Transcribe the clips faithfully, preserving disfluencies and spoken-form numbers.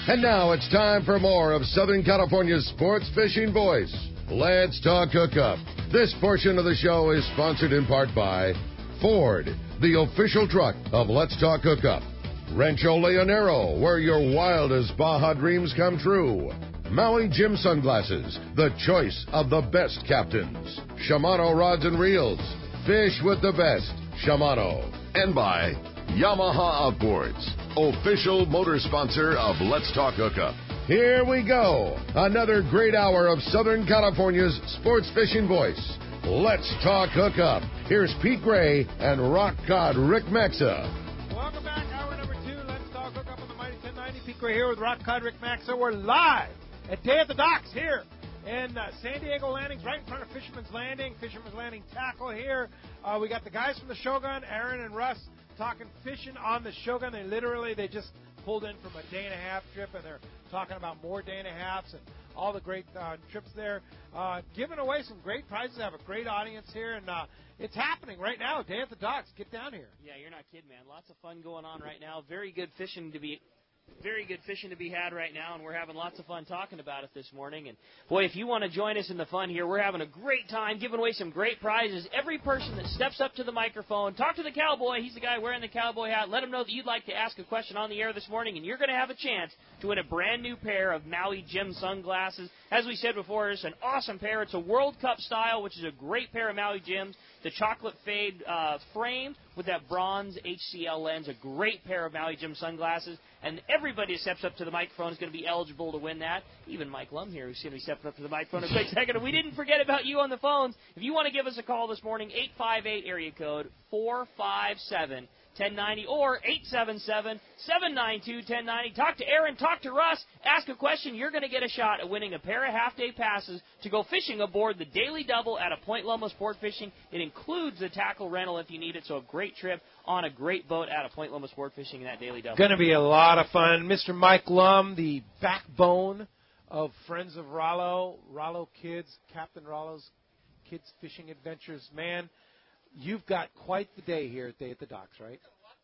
And now it's time for more of Southern California's sports fishing voice. Let's Talk Hookup. This portion of the show is sponsored in part by Ford, the official truck of Let's Talk Hookup. Rancho Leonero, where your wildest Baja dreams come true. Maui Jim Sunglasses, the choice of the best captains. Shimano Rods and Reels, fish with the best. Shimano. And by Yamaha Outboards, official motor sponsor of Let's Talk Hookup. Here we go. Another great hour of Southern California's sports fishing voice. Let's Talk Hookup. Here's Pete Gray and rock cod Rick Maxa. Welcome back. Hour number two. Let's Talk Hookup on the Mighty ten ninety. Pete Gray here with rock cod Rick Maxa. We're live at Day at the Docks here in uh, San Diego Landings, right in front of Fisherman's Landing. Fisherman's Landing tackle here. Uh, we got the guys from the Shogun, Aaron and Russ, talking fishing on the Shogun. They literally, they just pulled in from a day and a half trip, and they're talking about more day and a halves and all the great uh, trips there. Uh, giving away some great prizes. Have a great audience here, and uh, it's happening right now. Day at the Docks. Get down here. Yeah, you're not kidding, man. Lots of fun going on right now. Very good fishing to be Very good fishing to be had right now, and we're having lots of fun talking about it this morning. And, boy, if you want to join us in the fun here, we're having a great time giving away some great prizes. Every person that steps up to the microphone, talk to the cowboy. He's the guy wearing the cowboy hat. Let him know that you'd like to ask a question on the air this morning, and you're going to have a chance to win a brand-new pair of Maui Jim sunglasses. As we said before, it's an awesome pair. It's a World Cup style, which is a great pair of Maui Jims. The chocolate fade uh, frame with that bronze H C L lens, a great pair of Maui Jim sunglasses. And everybody who steps up to the microphone is going to be eligible to win that. Even Mike Lum here, who's going to be stepping up to the microphone in a quick second. And we didn't forget about you on the phones. If you want to give us a call this morning, eight five eight area code four five seven ten ninety or eight seven seven seven nine two ten ninety. Talk to Aaron, talk to Russ, ask a question. You're going to get a shot at winning a pair of half-day passes to go fishing aboard the Daily Double at a Point Loma Sport Fishing. It includes the tackle rental if you need it, so a great trip on a great boat out of Point Loma Sport Fishing in that Daily Double. Going to be a lot of fun. Mister Mike Lum, the backbone of Friends of Rollo, Rollo Kids, Captain Rollo's Kids Fishing Adventures. Man, you've got quite the day here at Day at the Docks, right?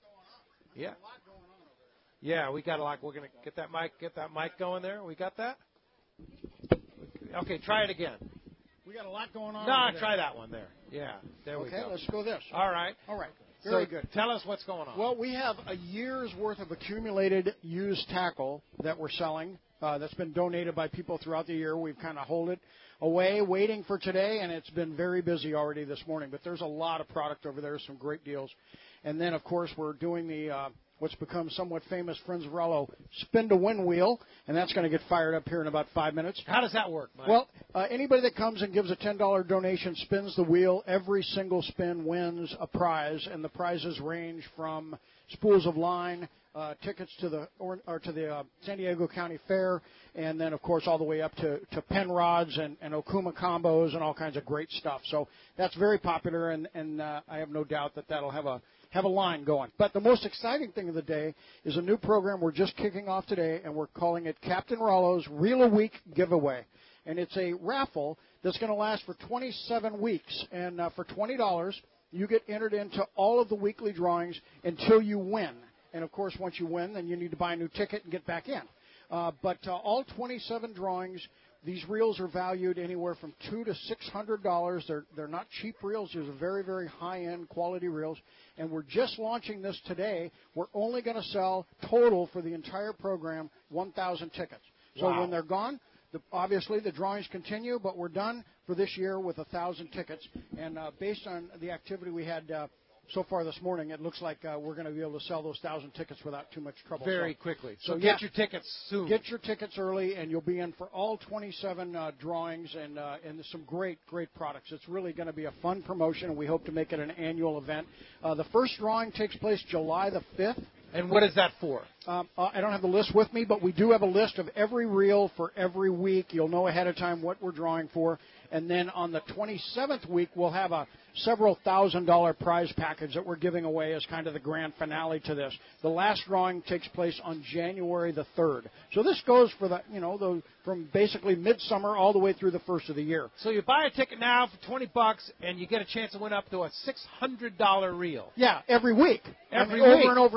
Yeah. Yeah, we got a lot. We're going to get that mic, get that mic going there. We got that? Okay, try it again. We got a lot going on. No, try that one there. Yeah, there okay, we go. Okay, let's go this. All right. All right. Very so good. Tell us what's going on. Well, we have a year's worth of accumulated used tackle that we're selling uh, that's been donated by people throughout the year. We've kind of hold it away, waiting for today, and it's been very busy already this morning. But there's a lot of product over there, some great deals. And then, of course, we're doing the uh, what's become somewhat famous Friends of Rollo Spin to Win wheel, and that's going to get fired up here in about five minutes. How does that work, Mike? Well, uh, anybody that comes and gives a ten dollars donation, spins the wheel, every single spin wins a prize, and the prizes range from spools of line, uh, tickets to the or, or to the uh, San Diego County Fair, and then, of course, all the way up to, to pen rods and, and Okuma combos and all kinds of great stuff. So that's very popular, and, and uh, I have no doubt that that'll have a have a line going. But the most exciting thing of the day is a new program we're just kicking off today, and we're calling it Captain Rollo's Reel a Week Giveaway. And it's a raffle that's going to last for twenty-seven weeks. And uh, for twenty dollars, you get entered into all of the weekly drawings until you win. And, of course, once you win, then you need to buy a new ticket and get back in. Uh, but uh, all twenty-seven drawings, these reels are valued anywhere from two hundred to six hundred dollars. They're they're not cheap reels. These are very, very high-end quality reels. And we're just launching this today. We're only going to sell total for the entire program one thousand tickets. So wow. when they're gone, the, obviously the drawings continue, but we're done for this year with one thousand tickets. And uh, based on the activity we had uh, so far this morning, it looks like uh, we're going to be able to sell those one thousand tickets without too much trouble. Very so, quickly. So, so get yeah, your tickets soon. Get your tickets early, and you'll be in for all twenty-seven uh, drawings and uh, and some great, great products. It's really going to be a fun promotion, and we hope to make it an annual event. Uh, the first drawing takes place July the fifth. And what is that for? Um, I don't have the list with me, but we do have a list of every reel for every week. You'll know ahead of time what we're drawing for. And then on the twenty-seventh week, we'll have a several thousand dollar prize package that we're giving away as kind of the grand finale to this. The last drawing takes place on January the third. So this goes for the, you know, the, from basically midsummer all the way through the first of the year. So you buy a ticket now for twenty bucks, and you get a chance to win up to a six hundred dollar reel. Yeah, every week. Every I mean, week. Over and over and over and over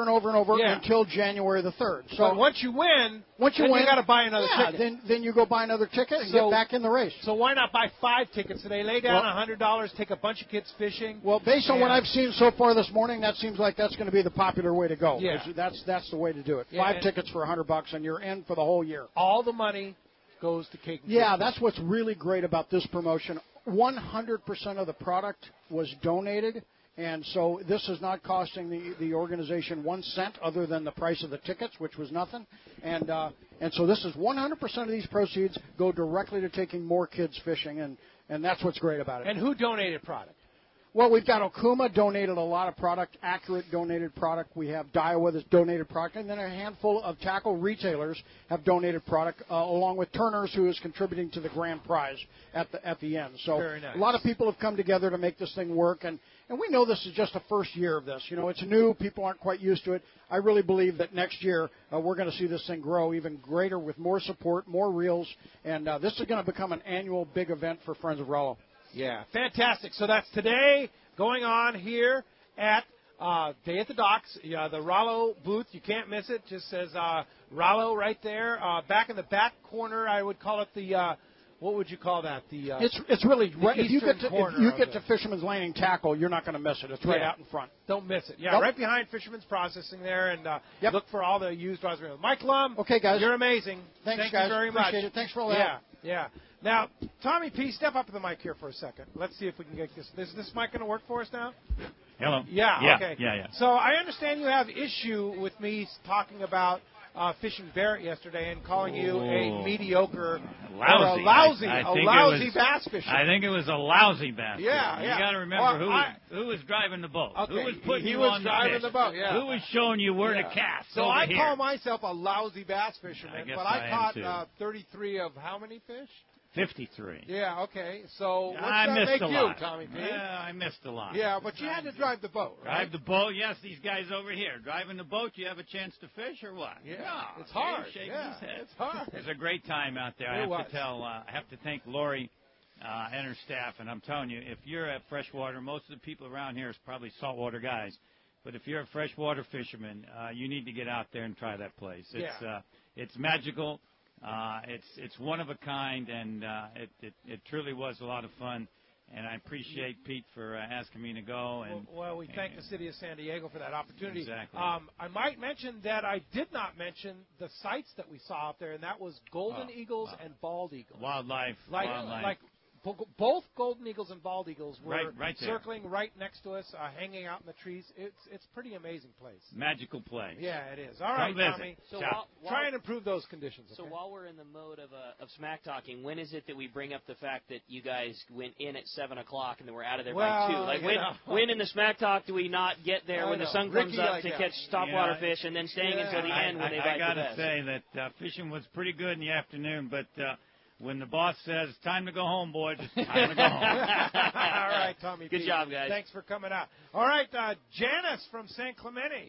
over Yeah. until January the third. So So once you win, once you then win, you got to buy another yeah, ticket. then then you go buy another ticket and So- get back in the race. So why not buy five tickets today? Lay down Well- a hundred dollars, take a bunch of kids fishing. Well, based on what Yeah. I've seen so far this morning, that seems like that's going to be the popular way to go. Yeah. That's that's the way to do it. Yeah, Five and- tickets for a hundred bucks, and you're in for the whole year. All the money goes to Cake and Yeah, Cake. that's what's really great about this promotion. one hundred percent of the product was donated, and so this is not costing the, the organization one cent other than the price of the tickets, which was nothing. And uh, and so this is one hundred percent of these proceeds go directly to taking more kids fishing, and, and that's what's great about it. And who donated product? Well, we've got Okuma donated a lot of product, Accurate donated product. We have Daiwa that's donated product, and then a handful of tackle retailers have donated product, uh, along with Turner's, who is contributing to the grand prize at the at the end. So Very nice. a lot of people have come together to make this thing work, and, and we know this is just the first year of this. You know, it's new; people aren't quite used to it. I really believe that next year uh, we're going to see this thing grow even greater with more support, more reels, and uh, this is going to become an annual big event for Friends of Rollo. Yeah, fantastic. So that's today going on here at uh, Day at the Docks, yeah, the Rollo booth. You can't miss it. Just says uh, Rollo right there. Uh, back in the back corner, I would call it the, uh, what would you call that? The uh, It's it's really right, if you eastern get to corner if you of get the- to Fisherman's Landing tackle, you're not going to miss it. It's right Yeah. out in front. Don't miss it. Yeah, Nope. right behind Fisherman's Processing there, and uh, Yep. look for all the used rods. Mike Lum, Okay, guys. you're amazing. Thanks, Thank guys. you very much. Appreciate it. Thanks for all the Yeah, help. yeah. Now, Tommy P, step up to the mic here for a second. Let's see if we can get this. Is this mic going to work for us now? Hello. Yeah, Yeah, okay. yeah, yeah. So I understand you have issue with me talking about uh, fishing Barrett yesterday and calling you a Oh. mediocre, Lousy. or a lousy, I, I a think lousy it was, bass fisher. I think it was a lousy bass Yeah, fisher. yeah. You got to remember Well, who, I- was, who was driving the boat. Okay, Who was putting he you was on the driving fish. the boat, yeah. Who was showing you where Yeah. to cast. So over I here. call myself a lousy bass fisherman, I guess but I I am caught too. uh, thirty-three of how many fish? fifty-three. Yeah, okay. So what's I that missed make a you, lot. Tommy P? Yeah, I missed a lot. Yeah, but you had to drive the boat, right? Drive the boat. Yes, these guys over here driving the boat. You have a chance to fish or what? Yeah, No, it's hard. he's shaking Yeah, his head. it's hard. It was a great time out there. I It have was. to tell. Uh, I have to thank Lori uh, and her staff. And I'm telling you, if you're at freshwater, most of the people around here is probably saltwater guys. But if you're a freshwater fisherman, uh, you need to get out there and try that place. It's Yeah. uh, it's magical. Uh, it's it's one of a kind, and uh, it, it it truly was a lot of fun. And I appreciate Pete for uh, asking me to go. And Well, well, we thank the city of San Diego for that opportunity. Exactly. Um, I might mention that I did not mention the sites that we saw out there, and that was golden Oh, eagles wow. and bald eagles. wildlife, Like, wildlife. like bo- both golden eagles and bald eagles were Right- right there. circling right next to us, uh, hanging out in the trees. It's it's a pretty amazing place. Magical place. Yeah, it is. All Come right, visit. Tommy. So Ciao. while, while, Try and improve those conditions. so okay? while we're in the mode of uh, of smack talking, when is it that we bring up the fact that you guys went in at seven o'clock and then we're out of there Well, by two? Like you when know. when in the smack talk do we not get there I when the know. sun Ricky comes up like to that. catch topwater Yeah. fish and then staying Yeah. until the I, end when I, they I bite gotta the best? say that uh, fishing was pretty good in the afternoon, but uh, when the boss says it's time to go home, boys, it's time to go home. All right, Tommy. Good P. job, guys. Thanks for coming out. All right, uh, Janice from San Clemente.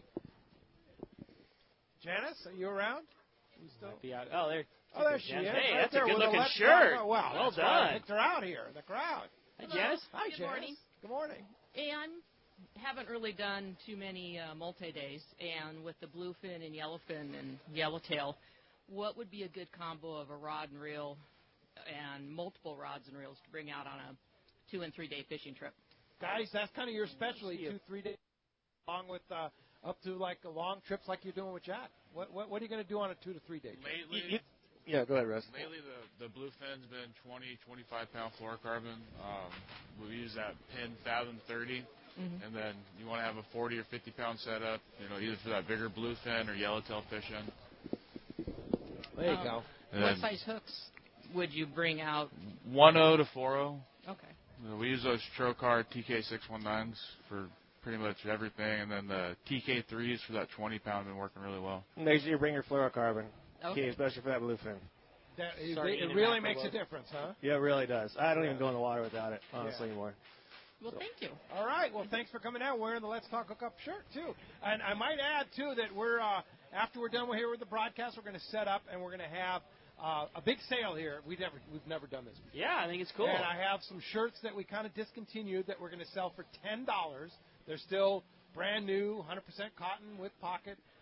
Janice, are you around? You still? Be out- Oh, there. Oh, there she is. Hey, right that's there a with good-looking Let's shirt. Talk- Wow, Well that's right. done. Picked her out here in the crowd. Hi, Janice. Hi, Good Janice. morning. Good morning. And haven't really done too many uh, multi-days. And with the bluefin and yellowfin and yellowtail, what would be a good combo of a rod and reel and multiple rods and reels to bring out on a two and three day fishing trip? Guys, that's kind of your specialty, two, three days, along with uh, up to like long trips like you're doing with Jack. What, what, what are you going to do on a two to three day trip? Lately, Yeah, go ahead, Russ. lately the, the bluefin's been twenty, twenty-five pound fluorocarbon. Um, we use that pin Fathom thirty, Mhm. and then you want to have a forty or fifty pound setup, you know, either for that bigger bluefin or yellowtail fishing. There you Um, go. And What then size hooks would you bring out? one oh to four oh. Okay. You know, we use those Trocar T K six nineteens for pretty much everything, and then the T K threes for that twenty pound have been working really well. Make sure you bring your fluorocarbon, Okay. key, especially for that bluefin. That, it, Sardine it and really mackerel makes a boat. difference, huh? Yeah, it really does. I don't Yeah. even go in the water without it, honestly, Yeah. anymore. Well, thank you. All right. Well, thanks for coming out wearing the Let's Talk Hookup shirt, too. And I might add, too, that we're uh, after we're done here with the broadcast, we're going to set up and we're going to have uh, a big sale here. We've never, we've never done this before. Yeah, I think it's cool. And I have some shirts that we kind of discontinued that we're going to sell for ten dollars. They're still brand new, one hundred percent cotton with pocket.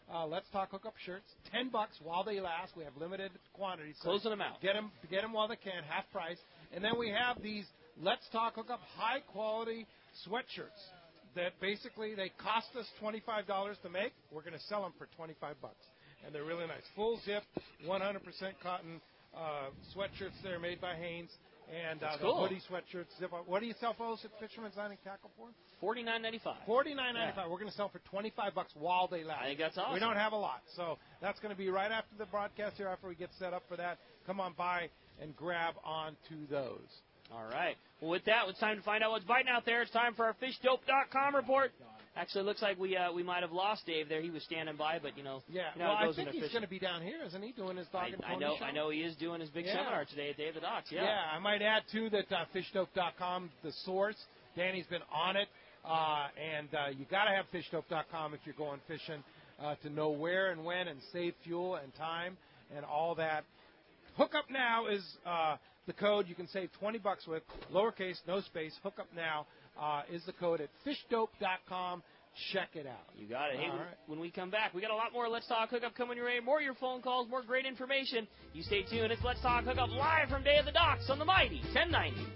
Uh, Let's Talk Hookup shirts, ten bucks while they last. We have limited quantities. So Closing them out. Get them, get them while they can, half price. And then we have these Let's Talk Hookup high-quality sweatshirts that basically they cost us twenty-five dollars to make. We're going to sell them for twenty-five bucks. And they're really nice. Full zip, one hundred percent cotton uh, sweatshirts there made by Hanes. And uh, That's the cool. hoodie sweatshirts. Zip up. What do you sell, folks, at Fisherman's Landing Tackle for? forty-nine ninety-five. forty-nine ninety-five. Yeah. We're going to sell for twenty-five bucks while they last. I think that's awesome. We don't have a lot, so that's going to be right after the broadcast here. After we get set up for that, come on by and grab onto those. All right. Well, with that, it's time to find out what's biting out there. It's time for our fish dope dot com report. Actually, it looks like we uh, we might have lost Dave there. He was standing by, but, you know. Yeah, you know well, how it I goes think in he's fishing. going to be down here, isn't he, doing his dog I, and I pony know. show? I know he is doing his big Yeah. seminar today at Day of the Docks. Yeah. Yeah, I might add, too, that uh, fish dope dot com, the source, Danny's been on it, uh, and uh, you got to have fish dope dot com if you're going fishing uh, to know where and when and save fuel and time and all that. Hook Up Now is uh, the code you can save twenty bucks with, lowercase, no space. Hook Up Now uh, is the code at fish dope dot com. Check it out. You got it. Hey, All when, right. when we come back, we got a lot more Let's Talk Hookup coming your way. More of your phone calls, more great information. You stay tuned. It's Let's Talk Hookup live from Day of the Docks on the mighty ten ninety.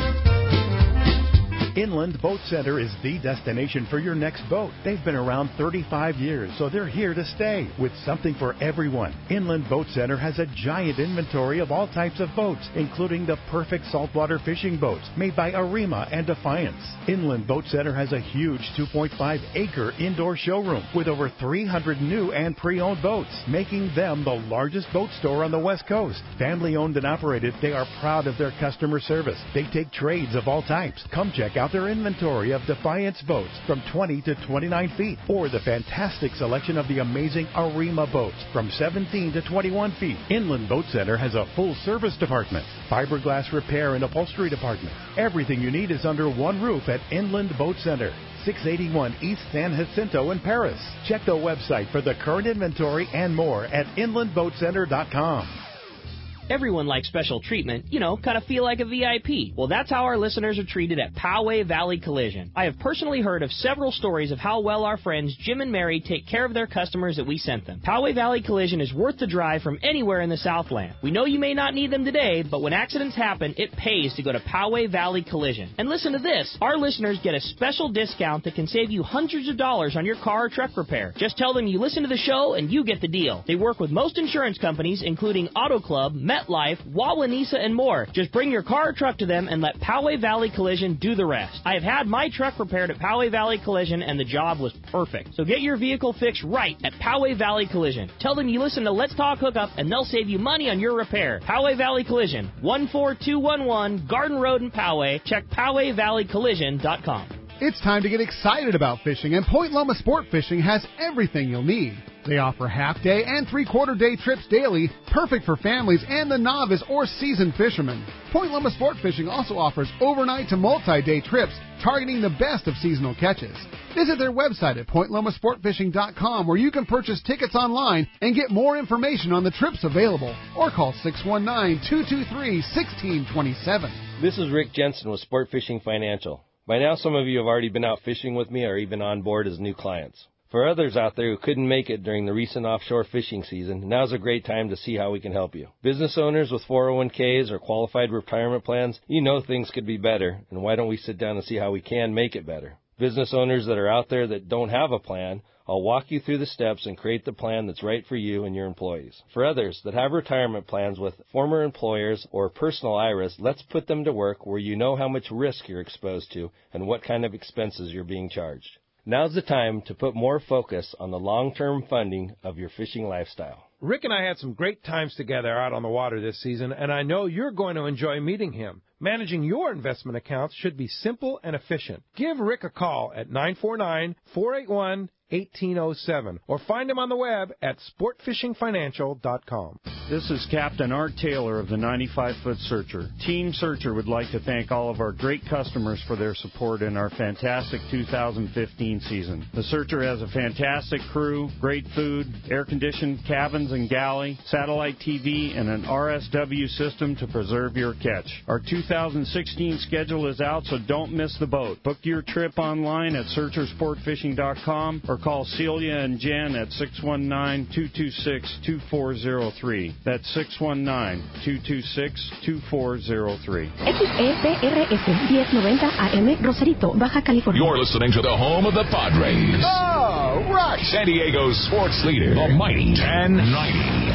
Inland Boat Center is the destination for your next boat. They've been around thirty-five years, so they're here to stay with something for everyone. Inland Boat Center has a giant inventory of all types of boats, including the perfect saltwater fishing boats made by Arima and Defiance. Inland Boat Center has a huge two point five acre indoor showroom with over three hundred new and pre-owned boats, making them the largest boat store on the West Coast. Family owned and operated, they are proud of their customer service. They take trades of all types. Come check out their inventory of Defiance boats from twenty to twenty-nine feet, or the fantastic selection of the amazing Arima boats from seventeen to twenty-one feet. Inland Boat Center has a full service department, fiberglass repair and upholstery department. Everything you need is under one roof at Inland Boat Center, six eighty-one East San Jacinto in Paris. Check the website for the current inventory and more at inland boat center dot com. Everyone likes special treatment, you know, kind of feel like a V I P. Well, that's how our listeners are treated at Poway Valley Collision. I have personally heard of several stories of how well our friends Jim and Mary take care of their customers that we sent them. Poway Valley Collision is worth the drive from anywhere in the Southland. We know you may not need them today, but when accidents happen, it pays to go to Poway Valley Collision. And listen to this, our listeners get a special discount that can save you hundreds of dollars on your car or truck repair. Just tell them you listen to the show and you get the deal. They work with most insurance companies, including Auto Club, MetLife, Wawanesa, and more. Just bring your car or truck to them and let Poway Valley Collision do the rest. I have had my truck repaired at Poway Valley Collision, and the job was perfect. So get your vehicle fixed right at Poway Valley Collision. Tell them you listen to Let's Talk Hookup, and they'll save you money on your repair. Poway Valley Collision, one four two one one Garden Road in Poway. Check poway valley collision dot com. It's time to get excited about fishing, and Point Loma Sport Fishing has everything you'll need. They offer half-day and three-quarter day trips daily, perfect for families and the novice or seasoned fishermen. Point Loma Sport Fishing also offers overnight to multi-day trips, targeting the best of seasonal catches. Visit their website at point loma sport fishing dot com, where you can purchase tickets online and get more information on the trips available, or call six one nine, two two three, one six two seven. This is Rick Jensen with Sport Fishing Financial. By now, some of you have already been out fishing with me or even on board as new clients. For others out there who couldn't make it during the recent offshore fishing season, now's a great time to see how we can help you. Business owners with four oh one k's or qualified retirement plans, you know things could be better, and why don't we sit down and see how we can make it better? Business owners that are out there that don't have a plan, I'll walk you through the steps and create the plan that's right for you and your employees. For others that have retirement plans with former employers or personal I R As, let's put them to work where you know how much risk you're exposed to and what kind of expenses you're being charged. Now's the time to put more focus on the long-term funding of your fishing lifestyle. Rick and I had some great times together out on the water this season, and I know you're going to enjoy meeting him. Managing your investment accounts should be simple and efficient. Give Rick a call at nine four nine, four eight one, one eight zero seven or find him on the web at sport fishing financial dot com. This is Captain Art Taylor of the ninety-five foot Searcher. Team Searcher would like to thank all of our great customers for their support in our fantastic two thousand fifteen season. The Searcher has a fantastic crew, great food, air-conditioned cabins and galley, satellite T V, and an R S W system to preserve your catch. Our two thousand sixteen schedule is out, so don't miss the boat. Book your trip online at searcher sport fishing dot com or call Celia and Jen at six one nine, two two six, two four zero three. That's six one nine, two two six, two four zero three. X E P R S ten ninety A M, Rosarito, Baja California. You're listening to the home of the Padres. Oh, right. San Diego's sports leader, the Mighty ten ninety.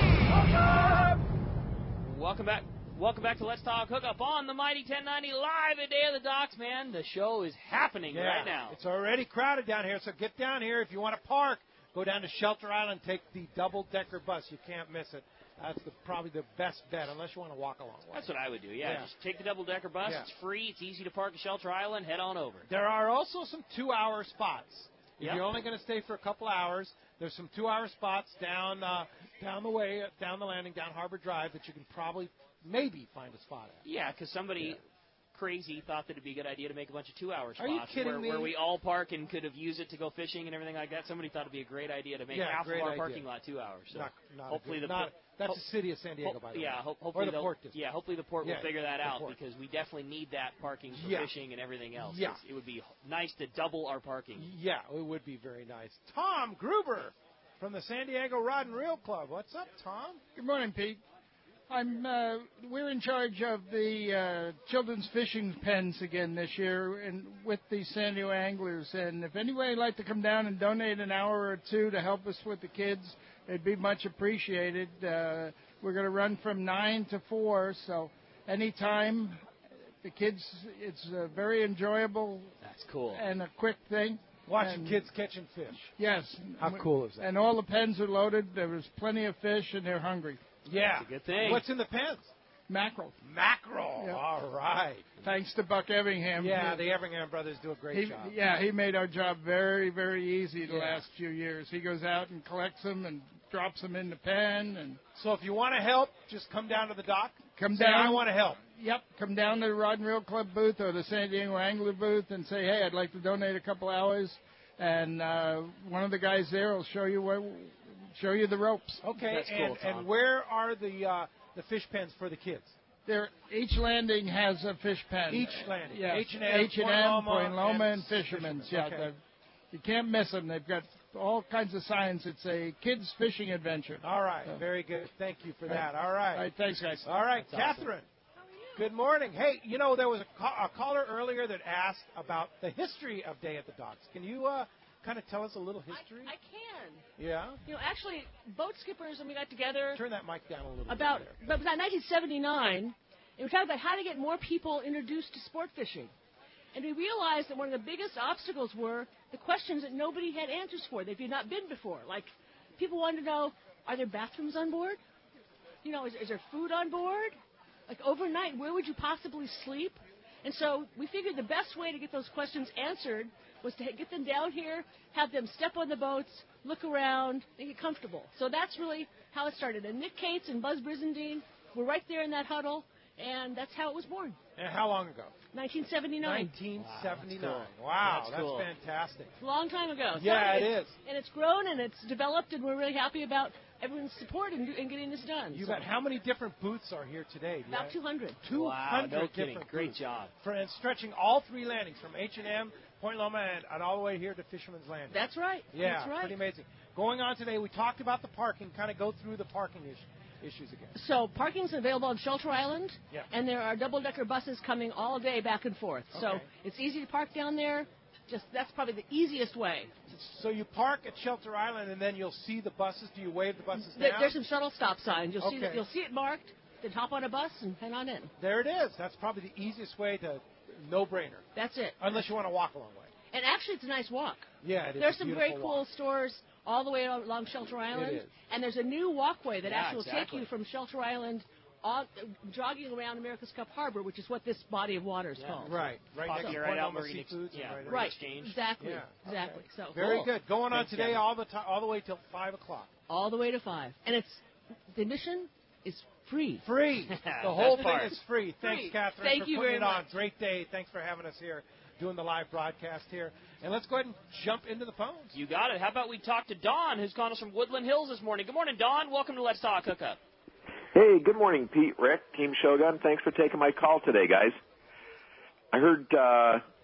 Welcome back. Welcome back to Let's Talk Hookup on the Mighty ten ninety live at Day of the Docks, man. The show is happening yeah, right now. It's already crowded down here, so get down here. If you want to park, go down to Shelter Island, take the double-decker bus. You can't miss it. That's the, probably the best bet, unless you want to walk a long way. That's what I would do, yeah. yeah. Just take the double-decker bus. Yeah. It's free. It's easy to park at Shelter Island. Head on over. There are also some two-hour spots. If Yep. you're only going to stay for a couple hours, there's some two-hour spots down uh, down the way, down the landing, down Harbor Drive that you can probably maybe find a spot at. Yeah, because somebody Yeah. crazy thought that it'd be a good idea to make a bunch of two-hour spots Are you kidding where, me? where we all park and could have used it to go fishing and everything like that. Somebody thought it'd be a great idea to make Yeah, half of great our idea. parking lot two hours. So Not, not a hopefully good- the not, port- that's ho- the city of San Diego, ho- by the yeah, way. ho- or hopefully the they'll- port district. Yeah, hopefully the port Yeah, will figure that the out port. because we definitely need that parking for Yeah. fishing and everything else. Yeah. It's- It would be nice to double our parking. Yeah, it would be very nice. Tom Gruber from the San Diego Rod and Reel Club. What's up, Tom? Good morning, Pete. I'm. Uh, we're in charge of the uh, children's fishing pens again this year, and with the San Diego Anglers. And if anybody would like to come down and donate an hour or two to help us with the kids, it'd be much appreciated. Uh, we're going to run from nine to four, so anytime. The kids, it's uh, very enjoyable. That's cool. And a quick thing. Watching And- kids catching fish. Yes. How cool is that? And all the pens are loaded. There was plenty of fish, and they're hungry. Yeah. That's a good thing. What's in the pens? Mackerel. Mackerel. Yep. All right. Thanks to Buck Evingham. Yeah, the Everingham brothers do a great he, job. Yeah, he made our job very, very easy the Yeah. last few years. He goes out and collects them and drops them in the pen. And So if you want to help, just come down to the dock. come Say, down. I want to help. Yep, come down to the Rod and Reel Club booth or the San Diego Angler booth and say, hey, I'd like to donate a couple hours. And uh, one of the guys there will show you where, show you the ropes. Okay, That's and, cool, Tom. and where are the uh, the fish pens for the kids? There, each landing has a fish pen. Each landing. Yeah. H and M, H and Point M, Loma, Point Loma, and and Fisherman's. Yeah, Okay. they're- you can't miss them. They've got all kinds of signs. It's a kids' fishing adventure. All right, So- very good. Thank you for All right. that. All right. All right, thanks, guys. All right, That's awesome. Catherine. Good morning. Hey, you know, there was a, ca- a caller earlier that asked about the history of Day at the Docks. Can you uh, kind of tell us a little history? I can. Yeah? You know, actually, boat skippers and we got together Turn that mic down a little about, bit. but it was nineteen seventy-nine, and we were talking about how to get more people introduced to sport fishing. And we realized that one of the biggest obstacles were the questions that nobody had answers for, that if you'd not been before. Like, people wanted to know, are there bathrooms on board? You know, is, is there food on board? Like, overnight, where would you possibly sleep? And so we figured the best way to get those questions answered was to get them down here, have them step on the boats, look around, and get comfortable. So that's really how it started. And Nick Cates and Buzz Brizendine were right there in that huddle, and that's how it was born. And how long ago? nineteen seventy-nine. nineteen seventy-nine. Wow, Wow, that's that's, cool. fantastic. It's a long time ago. So Yeah, it it's- is. And it's grown and it's developed, and we're really happy about everyone's support in, in getting this done. You So bet. How many different booths are here today? Do you About have- two hundred. two hundred Wow, no kidding. different Great booths. job. For, and stretching all three landings from H and M, Point Loma, and, and all the way here to Fisherman's Landing. That's right. Yeah, That's right. pretty amazing. Going on today, we talked about the parking. Kind of go through the parking issue. Issues again. So parking's available on Shelter Island, Yeah. and there are double-decker buses coming all day back and forth. So Okay. it's easy to park down there. Just that's probably the easiest way. So you park at Shelter Island, and then you'll see the buses. Do you wave the buses There- down? There's some shuttle stop signs. You'll see Okay. that, you'll see it marked. Then hop on a bus and head on in. There it is. That's probably the easiest way to no-brainer. That's it. Unless you want to walk a long way. And actually, it's a nice walk. Yeah, it is. There's a some beautiful very cool walk. stores all the way along Shelter Island. is. And there's a new walkway that Yeah, actually will exactly. take you from Shelter Island all, jogging around America's Cup Harbor, which is what this body of water is Yeah. called. Right, right Possibly next to right Point out Loma Marine Ex- Seafoods. yeah, and Marine Right. Exchange. Exactly. Yeah, Exactly. So Very Cool. good. Going on Thanks, today Kevin. all the time, all the way till five o'clock. all the way to five, and it's the admission is free. Free. The whole Best thing part. is free. Thanks, Free. Catherine, Thank for you putting very it on. much. Great day. Thanks for having us here, doing the live broadcast here. And let's go ahead and jump into the phones. You got it. How about we talk to Don, who's calling us from Woodland Hills this morning. Good morning, Don. Welcome to Let's Talk Hookup. Hey, good morning, Pete, Rick, Team Shogun. Thanks for taking my call today, guys. I heard uh,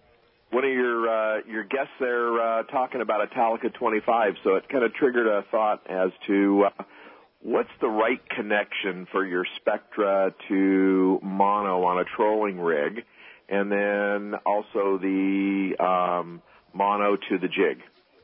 one of your uh, your guests there uh, talking about a Talica twenty-five, so it kind of triggered a thought as to uh, what's the right connection for your Spectra to mono on a trolling rig, and then also the um, mono to the jig.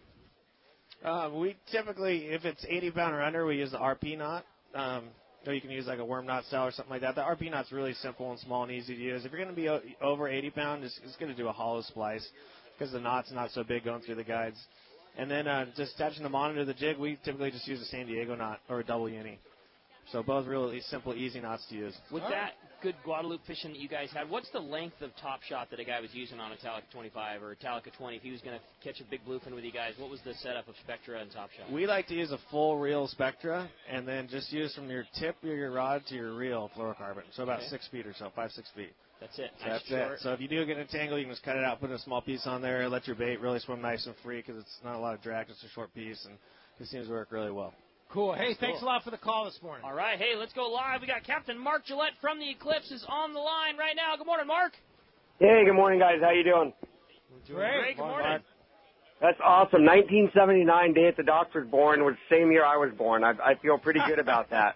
Uh, we typically, if it's eighty pound or under, we use the R P knot. Um, or you can use like a worm knot style or something like that. The R P knot's really simple and small and easy to use. If you're going to be o- over eighty pound, it's, it's going to do a hollow splice because the knot's not so big going through the guides. And then uh, just attaching the mono to the jig, we typically just use a San Diego knot or a double uni. So both really simple, easy knots to use. With that good Guadalupe fishing that you guys had, what's the length of top shot that a guy was using on a Talica twenty-five or a Talica twenty? If he was going to catch a big bluefin with you guys, what was the setup of Spectra and top shot? We like to use a full reel Spectra and then just use from your tip of your rod to your reel fluorocarbon. So about Okay. six feet or so, five, six feet. That's it. So Nice that's short. it. So if you do get an entangle, you can just cut it out, put a small piece on there, let your bait really swim nice and free because it's not a lot of drag, it's a short piece, and it seems to work really well. Cool. Hey, That's thanks cool. a lot for the call this morning. All right, hey, let's go live. We got Captain Mark Gillette from the Eclipse is on the line right now. Good morning, Mark. Hey, good morning, guys. How you doing? Great. Good morning. That's awesome. nineteen seventy-nine, Day at the Docks was born, was the same year I was born. I, I feel pretty good about that.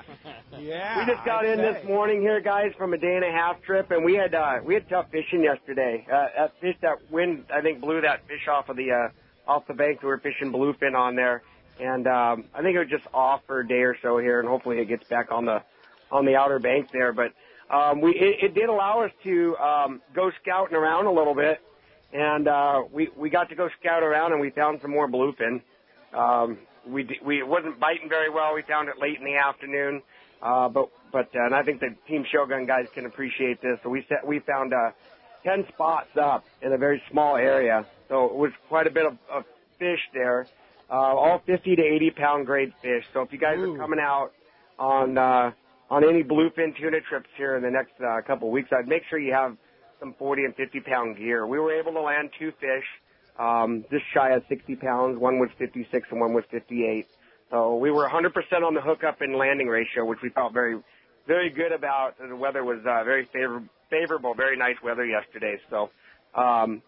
Yeah. We just got I'd in say. this morning here, guys, from a day and a half trip, and we had uh, we had tough fishing yesterday. Uh, that fish, that wind, I think, blew that fish off of the uh, off the bank. We were fishing bluefin on there, and um, I think it was just off for a day or so here, and hopefully it gets back on the on the outer bank there. But um, we it, it did allow us to um, go scouting around a little bit. And uh, we we got to go scout around, and we found some more bluefin. Um, we d- we it wasn't biting very well. We found it late in the afternoon, uh, but but uh, and I think the Team Shogun guys can appreciate this. So we set, we found uh, ten spots up in a very small area. So it was quite a bit of, of fish there, uh, all fifty to eighty pound grade fish. So if you guys Ooh. are coming out on uh, on any bluefin tuna trips here in the next uh, couple of weeks, I'd make sure you have some forty and fifty pound gear. We were able to land two fish, um, just shy of sixty pounds. One was fifty-six and one was fifty-eight. So we were one hundred percent on the hookup and landing ratio, which we felt very, very good about. The weather was uh, very favor- favorable, very nice weather yesterday. So, um,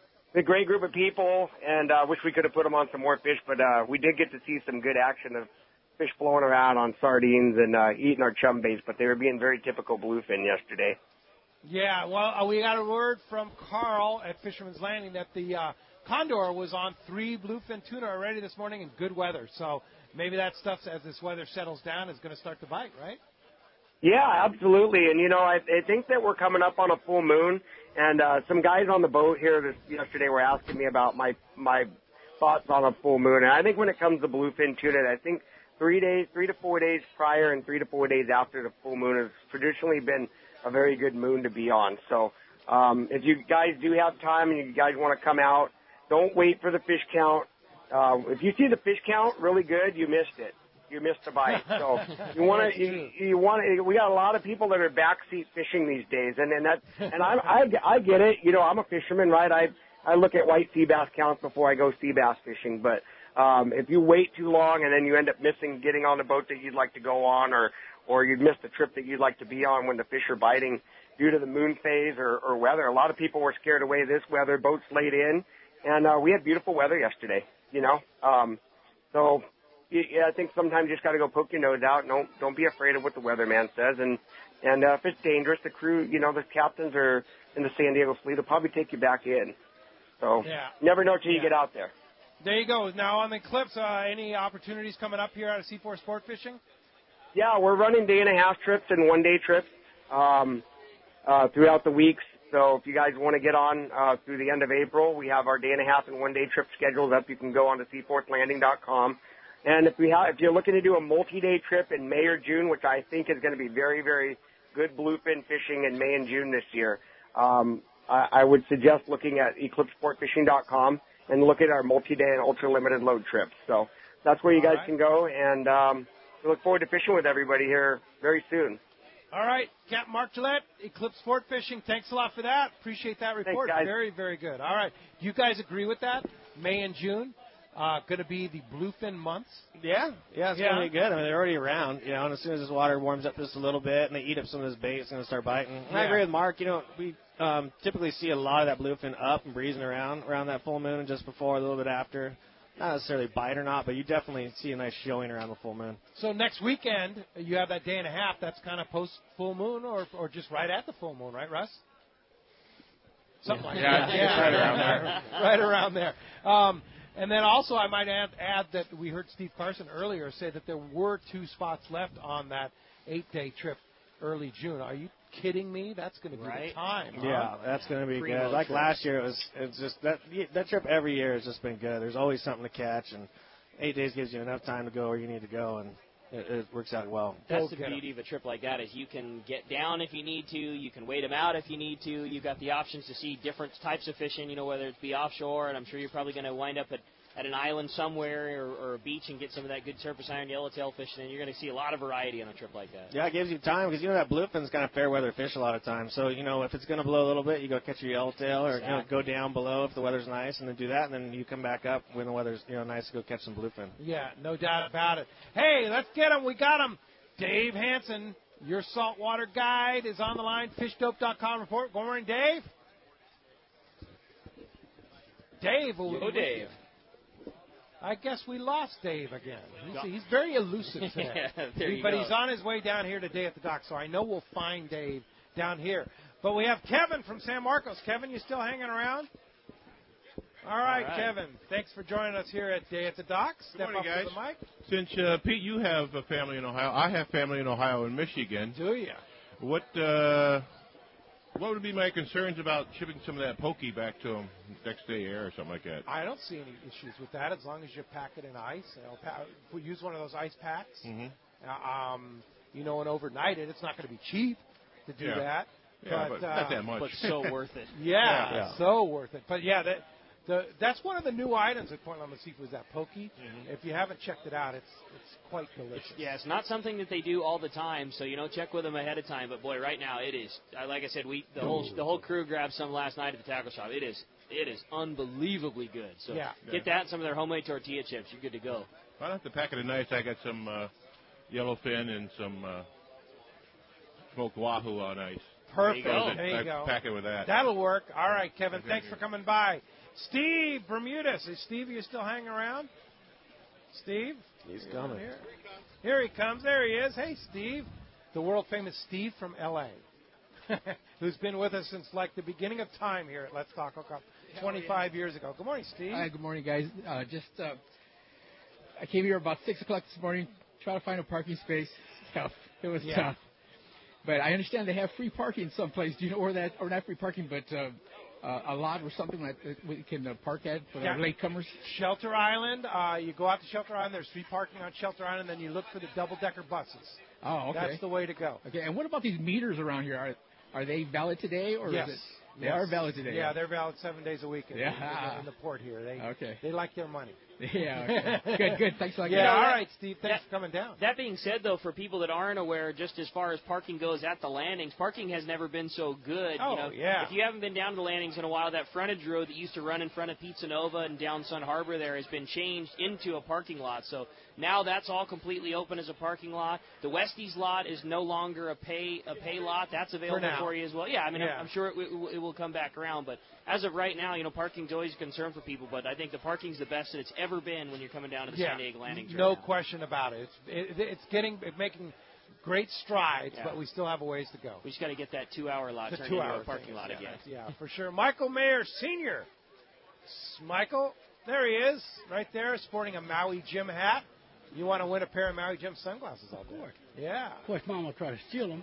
a great group of people, and uh, wish we could have put them on some more fish, but uh, we did get to see some good action of fish flowing around on sardines and uh, eating our chum baits, but they were being very typical bluefin yesterday. Yeah, well, uh, we got a word from Carl at Fisherman's Landing that the uh, Condor was on three bluefin tuna already this morning in good weather. So maybe that stuff, as this weather settles down, is going to start to bite, right? Yeah, absolutely. And, you know, I, I think that we're coming up on a full moon, and uh, some guys on the boat here this, yesterday were asking me about my my thoughts on a full moon. And I think when it comes to bluefin tuna, I think three days, three to four days prior and three to four days after the full moon has traditionally been a very good moon to be on. So um, if you guys do have time and you guys want to come out, don't wait for the fish count. Uh, if you see the fish count really good, you missed it. You missed a bite. So you want to, you, you want to, we got a lot of people that are backseat fishing these days. And then that, and I, I, I get it. You know, I'm a fisherman, right? I, I look at white sea bass counts before I go sea bass fishing. But um, if you wait too long and then you end up missing getting on the boat that you'd like to go on, or or you've missed a trip that you'd like to be on when the fish are biting due to the moon phase or, or weather. A lot of people were scared away this weather. Boats laid in, and uh, we had beautiful weather yesterday, you know. Um, so yeah, I think sometimes you just got to go poke your nose out. Don't, don't be afraid of what the weatherman says. And, and uh, if it's dangerous, the crew, you know, the captains are in the San Diego fleet will probably take you back in. So Yeah. never know till you Yeah. get out there. There you go. Now on the Eclipse, uh, any opportunities coming up here out of C four Sport Fishing? Yeah, we're running day and a half trips and one day trips um, uh, throughout the weeks. So if you guys want to get on uh, through the end of April, we have our day and a half and one day trip scheduled up. You can go on to seaforth landing dot com. And if we have, if you're looking to do a multi-day trip in May or June, which I think is going to be very, very good bluefin fishing in May and June this year, um, I, I would suggest looking at eclipse sport fishing dot com and look at our multi-day and ultra-limited load trips. So that's where you guys can go, and um, we look forward to fishing with everybody here very soon. All right, Captain Mark Gillette, Eclipse Sport Fishing. Thanks a lot for that. Appreciate that report. guys. Very, very good. All right, do you guys agree with that? May and June. uh, going to be the bluefin months. Yeah, yeah, it's Yeah. going to be good. I mean, they're already around, you know, and as soon as this water warms up just a little bit and they eat up some of this bait, it's going to start biting. And I Yeah. agree with Mark. You know, we um, typically see a lot of that bluefin up and breezing around around that full moon and just before, a little bit after. Not necessarily bite or not, but you definitely see a nice showing around the full moon. So next weekend, you have that day and a half. That's kind of post full moon, or or just right at the full moon, right, Russ? Something like Yeah, that. it's right around there. right around there. Um, and then also, I might add, add that we heard Steve Carson earlier say that there were two spots left on that eight-day trip early June. Are you kidding me? That's going to be Right? the time. huh? Yeah, that's going to be Primo good. Like trip. last year, it was it's just that that trip every year has just been good. There's always something to catch, and eight days gives you enough time to go where you need to go, and it, it works out well. That's the beauty of a trip like that is you can get down if you need to. You can wait them out if you need to. You've got the options to see different types of fishing, you know, whether it be offshore, and I'm sure you're probably going to wind up at, at an island somewhere or, or a beach and get some of that good surface iron yellowtail fishing, and you're going to see a lot of variety on a trip like that. Yeah, it gives you time because you know that bluefin's kind of fair weather fish a lot of times. So you know if it's going to blow a little bit, you go catch your yellowtail, or you know, go down below if the weather's nice, and then do that, and then you come back up when the weather's you know nice to go catch some bluefin. Yeah, no doubt about it. Hey, let's get him. We got him. Dave Hansen, your saltwater guide, is on the line. fish dope dot com report. Good morning, Dave. Dave. Yo, Dave. I guess we lost Dave again. He's, he's very elusive today. Yeah, there you but go. he's on his way down here today at the dock, so I know we'll find Dave down here. But we have Kevin from San Marcos. Kevin, you still hanging around? All right, All right. Kevin. Thanks for joining us here at Day at the Docks. Good Step morning, up guys. to the mic. Since uh, Pete, you have a family in Ohio, I have family in Ohio and Michigan. Do you? What uh, what would be my concerns about shipping some of that pokey back to them next day air or something like that? I don't see any issues with that as long as you pack it in ice. You know, pa- we use one of those ice packs. Mm-hmm. Uh, um, you know, and overnight it. It's not going to be cheap to do Yeah. that. Yeah, but, but uh, not that much. But so worth it. Yeah, Yeah. so worth it. But yeah, that, the, that's one of the new items at Point Loma Seafood is that pokey. Mm-hmm. If you haven't checked it out, it's it's quite delicious. Yeah, it's not something that they do all the time, so you know, check with them ahead of time. But boy, right now it is. uh, Like I said, we the whole the whole crew grabbed some last night at the tackle shop. It is it is unbelievably good. So Yeah. get that and some of their homemade tortilla chips. You're good to go. I don't have to pack it in ice. I got some uh, yellowfin and some uh, smoked wahoo on ice. Perfect. So I- There you I go. Pack it with that. That'll work. All right, Kevin. Okay, Thanks good. for coming by. Steve Bermudez. Is Steve, you still hanging around? Steve? He's Here- coming. Here. Here he comes. There he is. Hey, Steve. The world famous Steve from L A who's been with us since like the beginning of time here at Let's Talk Hookup twenty-five years ago. Good morning, Steve. Hi, good morning, guys. Uh, just uh, I came here about six o'clock this morning, try to find a parking space. Tough. It was Yeah. tough. But I understand they have free parking someplace. Do you know where that, or not free parking, but uh, uh, a lot or something like that we can uh, park at for Yeah. the latecomers? Shelter Island. Uh, you go out to Shelter Island. There's free parking on Shelter Island. Then you look for the double-decker buses. Oh, okay. That's the way to go. Okay, and what about these meters around here? Are are they valid today, or Yes. is it? They Yes. are valid today. Yeah, they're valid seven days a week in, Yeah. in, the, in the port here. They Okay. they like their money. Yeah. Okay. good. Good. Thanks a lot. Yeah. guys. All right, Steve. Thanks for coming down. That being said, though, for people that aren't aware, just as far as parking goes at the landings, parking has never been so good. Oh, you know, yeah. If you haven't been down to the landings in a while, that frontage road that used to run in front of Pizza Nova and down Sun Harbor there has been changed into a parking lot. So now that's all completely open as a parking lot. The Westies lot is no longer a pay a pay lot. That's available now. for you as well. Yeah, I mean, Yeah. I'm, I'm sure it, w- it will come back around. But as of right now, you know, parking's always a concern for people. But I think the parking's the best that it's ever been when you're coming down to the Yeah. San Diego landings. No right now. question about it. It's it, it's getting it's making great strides, Yeah. but we still have a ways to go. We just got to get that two-hour lot The turned into two-hour a parking thing, lot yeah, again. Yeah, for sure. Michael Mayer Senior S- Michael, there he is, right there, sporting a Maui Jim hat. You want to win a pair of Maui Jim sunglasses all day. Yeah. Of course, Mom will try to steal them.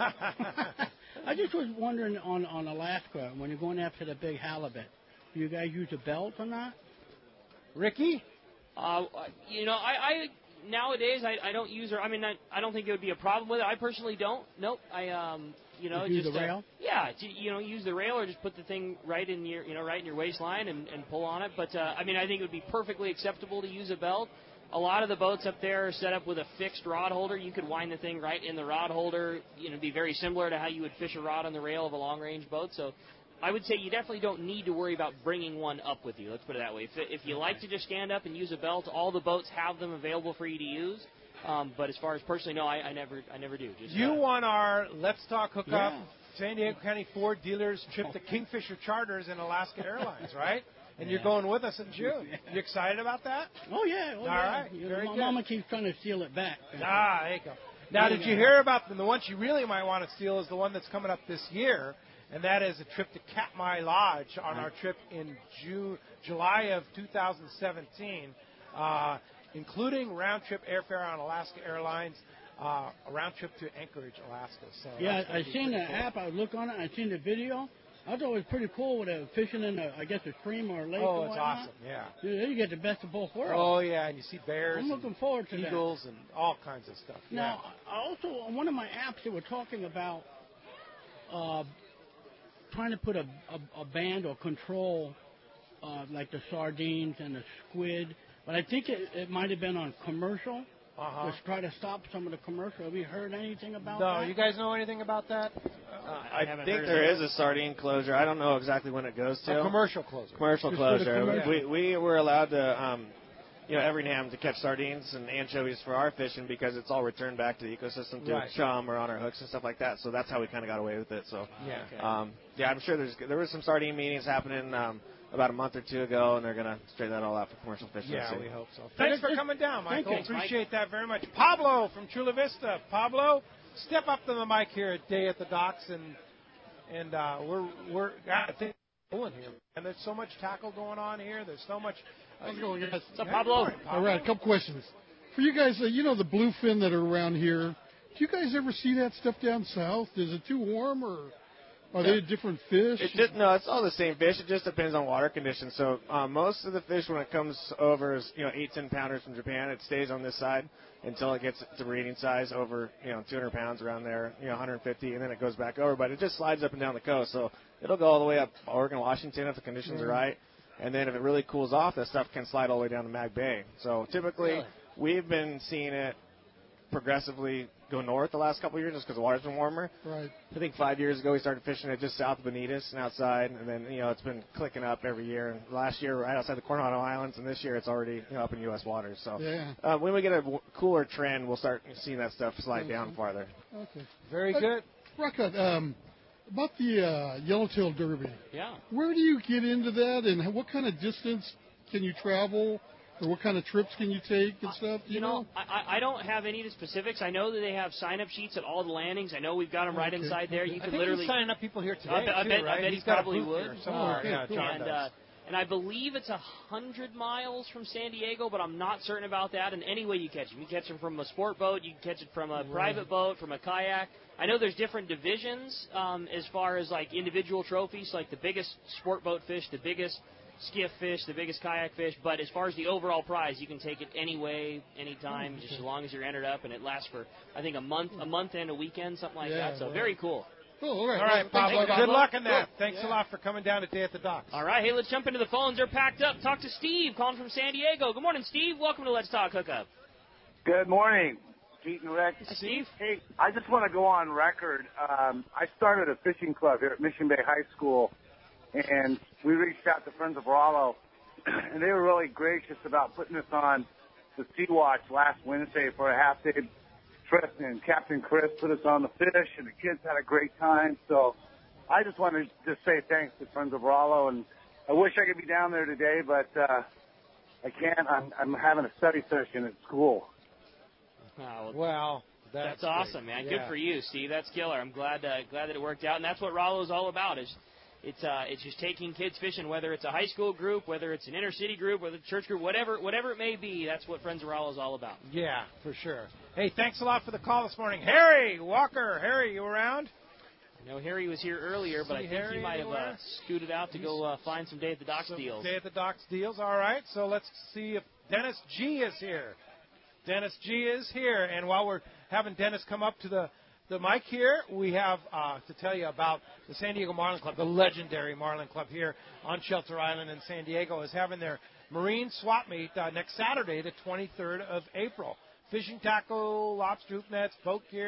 I just was wondering on, on Alaska, when you're going after the big halibut, do you guys use a belt or not? Ricky? Uh, you know, I, I nowadays I, I don't use her. I mean, I, I don't think it would be a problem with it. I personally don't. Nope. I um, you know, You use just the uh, rail? yeah, j- you know, use the rail or just put the thing right in your, you know, right in your waistline and, and pull on it. But uh, I mean, I think it would be perfectly acceptable to use a belt. A lot of the boats up there are set up with a fixed rod holder. You could wind the thing right in the rod holder. You know, be very similar to how you would fish a rod on the rail of a long-range boat. So I would say you definitely don't need to worry about bringing one up with you. Let's put it that way. If, if you like to just stand up and use a belt, all the boats have them available for you to use. Um, but as far as personally, no, I, I never, I never do. Just, you uh, won our Let's Talk Hookup Yeah. San Diego County Ford dealers trip to Kingfisher Charters and Alaska Airlines, right? And Yeah. you're going with us in June. You excited about that? Oh yeah. Oh, All yeah. right. You know, Very my good. mama keeps trying to steal it back. Ah, there you go. Now, did you hear about the, the ones you really might want to steal is the one that's coming up this year, and that is a trip to Katmai Lodge on our trip in June, July of two thousand seventeen, uh, including round-trip airfare on Alaska Airlines, uh, a round trip to Anchorage, Alaska. So Yeah, that's gonna I be seen the pretty cool. app. I look on it. I seen the video. I thought it was pretty cool with a fishing in, a, I guess, a stream or a lake. Oh, or it's whatnot. awesome, yeah. Dude, you get the best of both worlds. Oh, yeah, and you see bears I'm looking and forward to that. eagles and all kinds of stuff. Now, I also on one of my apps, they were talking about uh, trying to put a, a, a band or control uh, like the sardines and the squid, but I think it, it might have been on commercial. Uh-huh. Just try to stop some of the commercial. Have you heard anything about No, that? you guys know anything about that? I, think there is a sardine closure. I don't know exactly when it goes to. A commercial closure. Commercial Just for the closure. commercial. We we were allowed to, um, you know, every Nam to catch sardines and anchovies for our fishing because it's all returned back to the ecosystem to Right. chum or on our hooks and stuff like that. So that's how we kind of got away with it. So Yeah. Okay. um, yeah, I'm sure there's there was some sardine meetings happening um, about a month or two ago, and they're gonna straighten that all out for commercial fishing. Yeah, So- we hope so. Thanks for coming down, Thank Michael. you. Appreciate that very much. Pablo from Chula Vista. Pablo, step up to the mic here at Day at the Docks, and and uh, we're we're God, I think we're pulling here, and there's so much tackle going on here. There's so much. Uh, How's it going, guys? What's up, Pablo? All right, a couple questions. For you guys, uh, you know the bluefin that are around here. Do you guys ever see that stuff down south? Is it too warm, or are they a different fish? It just, no, it's all the same fish. It just depends on water conditions. So um, most of the fish, when it comes over, is you know eight, ten pounders from Japan. It stays on this side until it gets to breeding size over you know two hundred pounds around there, you know one hundred fifty, and then it goes back over. But it just slides up and down the coast. So it'll go all the way up Oregon, Washington if the conditions are Mm. right. And then if it really cools off, that stuff can slide all the way down to Mag Bay. So typically, Really? we've been seeing it progressively go north the last couple of years just because the water's been warmer. Right. I think five years ago we started fishing it just south of Bonitas and outside, and then you know it's been clicking up every year. And last year right outside the Coronado Islands, and this year it's already you know, up in U S waters. So Yeah. uh, when we get a w- cooler trend, we'll start seeing that stuff slide down Mhm. farther. Okay. Very Uh, good. Rocka, um, about the uh, yellowtail derby. Yeah. Where do you get into that, and what kind of distance can you travel, or what kind of trips can you take and stuff? Do you, You know, I, I I don't have any of the specifics. I know that they have sign-up sheets at all the landings. I know we've got them right Okay. inside there. You I can think literally he's signing up people here today, I, bet- I too, bet, right? I bet He's he got a probably booth would. here somewhere. okay, yeah, cool. John and does. uh, and I believe it's a hundred miles from San Diego, but I'm not certain about that. And any way you catch them, you catch them from a sport boat, you can catch it from a private boat, from a kayak. I know there's different divisions um, as far as like individual trophies, like the biggest sport boat fish, the biggest skiff fish, the biggest kayak fish. But as far as the overall prize, you can take it any way, anytime, just as long as you're entered up, and it lasts for I think a month, a month and a weekend, something like Yeah, that. So wow. very cool. Oh, all right. All right, Well, Pablo. thanks, Good Pablo. luck in that. Cool. Thanks a Yeah. lot for coming down to Day at the Docks. All right, hey, let's jump into the phones. They're packed up. Talk to Steve, calling from San Diego. Good morning, Steve. Welcome to Let's Talk Hookup. Good morning, Pete and Rex. Steve. Hey, I just want to go on record. Um, I started a fishing club here at Mission Bay High School, and we reached out to Friends of Rollo, and they were really gracious about putting us on the Sea Watch last Wednesday for a half-day trip, and Captain Chris put us on the fish, and the kids had a great time. So I just want to just say thanks to Friends of Rollo, and I wish I could be down there today, but uh, I can't. I'm, I'm having a study session at school. Oh, Well, that's, that's, awesome, great. man. Yeah. Good for you, Steve. That's killer. I'm glad uh, glad that it worked out, and that's what Rollo's all about. Is it's uh, it's just taking kids fishing, whether it's a high school group, whether it's an inner city group, whether it's a church group, whatever whatever it may be. That's what Friends of Rollo is all about. Yeah, for sure. Hey, thanks a lot for the call this morning. Harry Walker. Harry, you around? I know Harry was here earlier, but See I think Harry he might have uh, anywhere? scooted out to go uh, find some Day at the Docks Some deals. Day at the Docks deals. All right, so let's see if Dennis G is here. Dennis G is here, and while we're having Dennis come up to the, the mic here, we have uh, to tell you about the San Diego Marlin Club, the legendary Marlin Club here on Shelter Island in San Diego, is having their Marine Swap Meet uh, next Saturday, the twenty-third of April. Fishing tackle, lobster hoop nets, boat gear,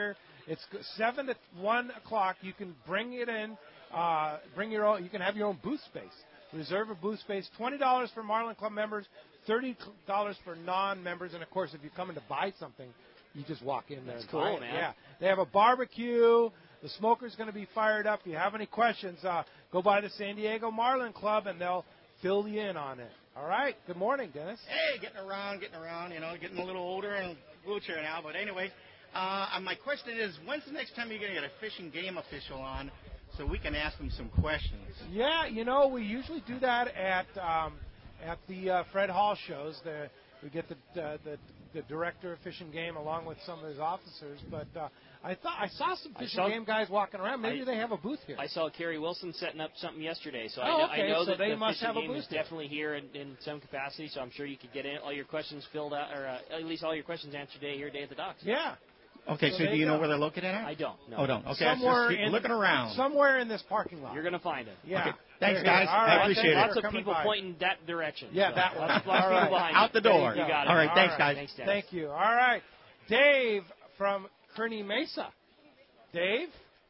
It's seven to one o'clock. You can bring it in. Uh, bring your own. You can have your own booth space. Reserve a booth space. Twenty dollars for Marlin Club members. Thirty dollars for non-members. And of course, if you're coming to buy something, you just walk in there. That's and cool, buy it. man. Yeah, they have a barbecue. The smoker's going to be fired up. If you have any questions, uh, go by the San Diego Marlin Club, and they'll fill you in on it. All right. Good morning, Dennis. Hey, getting around, getting around. You know, getting a little older and wheelchair now. But anyway, uh, my question is, when's the next time you're going to get a fish and game official on so we can ask them some questions? Yeah, you know, we usually do that at um, at the uh, Fred Hall shows. The, we get the, uh, the the director of Fish and Game along with some of his officers. But uh, I thought I saw some Fish saw, and Game guys walking around. Maybe I, they have a booth here. I saw Kerry Wilson setting up something yesterday, so oh, I know, okay. I know so that they the must Fish have and a Game booth is here. definitely here in, in some capacity. So I'm sure you could get in, all your questions filled out, or uh, at least all your questions answered today here, Day at the Docks. Yeah. Okay, so, so do you go. know where they're located at? I don't. No. Oh, don't. Okay, somewhere just keep in, looking around. Somewhere in this parking lot. You're going to find it. Yeah. Okay. Thanks, Here, guys. here. All right. I appreciate lots it. Lots of people by. pointing that direction. Yeah, so. that one. Lots, lots All of people right. behind Out you. the door. You got it. All right, All thanks, right. guys. Thanks, Dennis. Thank you. All right. Dave from Kearney Mesa. Dave?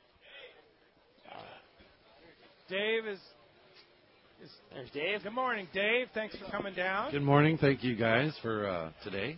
Uh, Dave is, is... There's Dave. Good morning, Dave. Thanks for coming down. Good morning. Thank you, guys, for uh, today.